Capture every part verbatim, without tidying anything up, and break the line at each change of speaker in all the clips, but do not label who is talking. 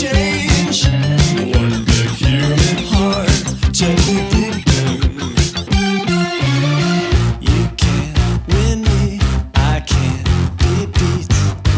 change. One big human heart gently beating. You can't win me, I can't be beat.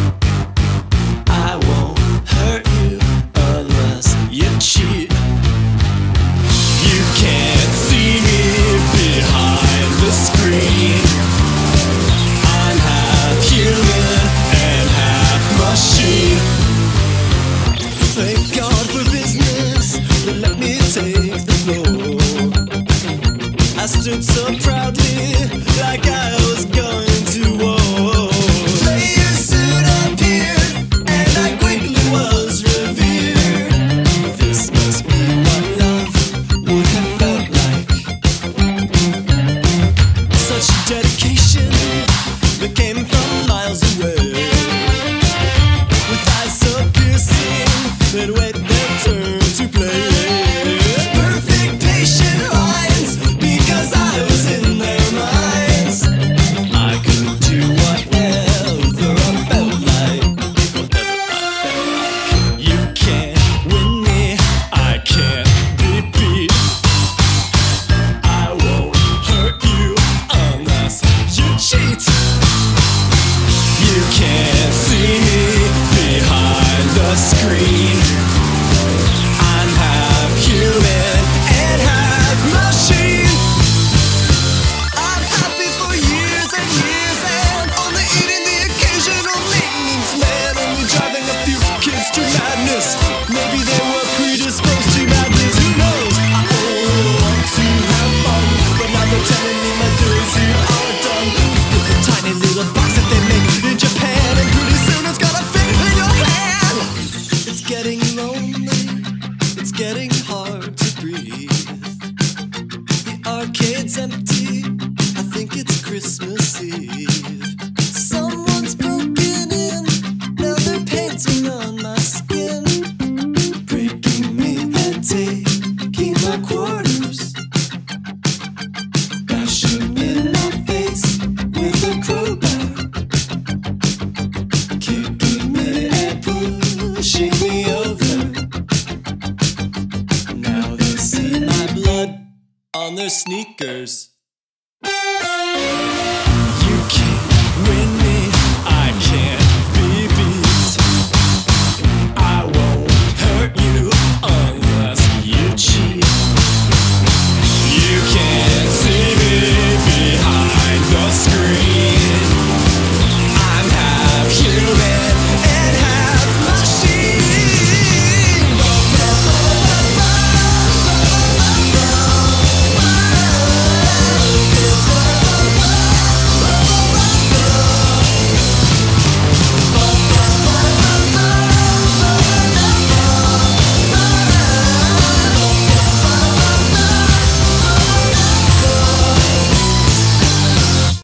I won't hurt you unless you cheat. You can't see me behind the screen. I'm half human and half machine. Thank God for business that let me take the floor. I stood so proudly like I was going to war. Player suit appeared and I quickly was revered. This must be what love would have felt like. Such dedication that came from miles away, with eyes so piercing that wait their turn to play. Perfect patient lines because I was in their minds. I could do whatever I felt like. Whatever I felt like. You can't win me, I can't be beat. I won't hurt you unless you cheat. You can't see me behind the screen. I'm half human and half machine. I'm happy for years and years and only eating the occasional maintenance man, only driving a few kids to madness. Maybe they were predisposed to madness, who knows? I only want to have fun, but now they're telling me my days here are done. It's a tiny little box that they make in Japan, and pretty soon it's gonna fit in your hand. It's getting lonely, it's getting hard to breathe. The arcade's empty, I think it's Christmas Eve. Someone's broken in, now they're painting on my skin, breaking me and taking my quarters, bashing in my face with a crowbar, kicking me and pushing me over. Now they see my blood on their sneakers.